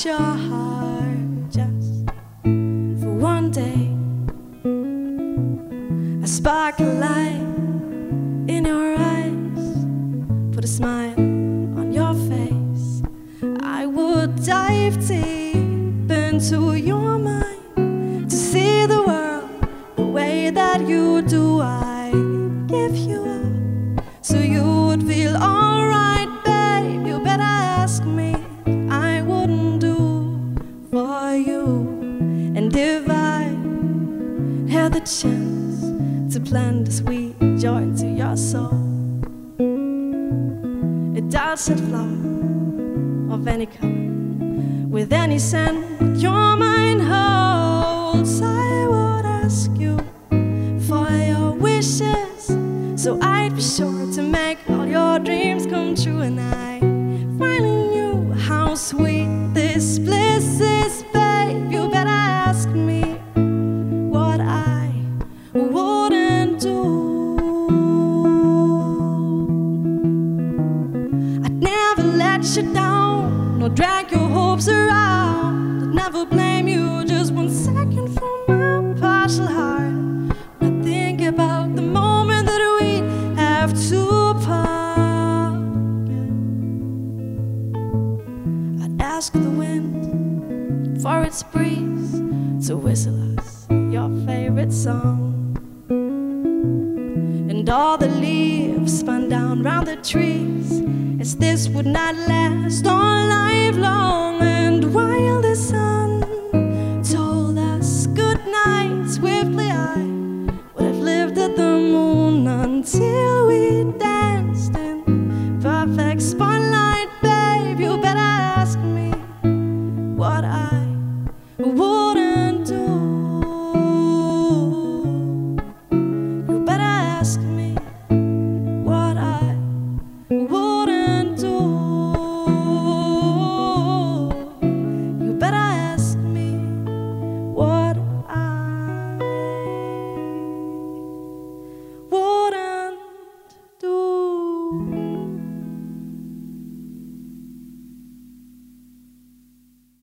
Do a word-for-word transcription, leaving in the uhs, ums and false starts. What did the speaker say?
touch your heart just for one day. A spark of light in your eyes, put a smile on your face. I would dive deep into your mind to see the world the way that you do. I give you up so you would feel alright, babe. You better ask me, I wouldn't do for you. And if I had the chance to plant a sweet joy to your soul, a dulcet flower of any color, with any scent your mind holds, I would ask you for your wishes, so I'd be sure to make all your dreams come true. And I finally knew how sweet this bliss is, babe. You better ask me what I wouldn't do. I'd never let you down, nor drag your hopes around. I'd never blame you just one second for my partial heart. When I think about the moment that we have to part, I'd ask the wind for its breeze to whistle us your favorite song. And all the leaves spun down round the trees, as this would not last all life long. And while the sun told us good night, swiftly I would have lived at the moon until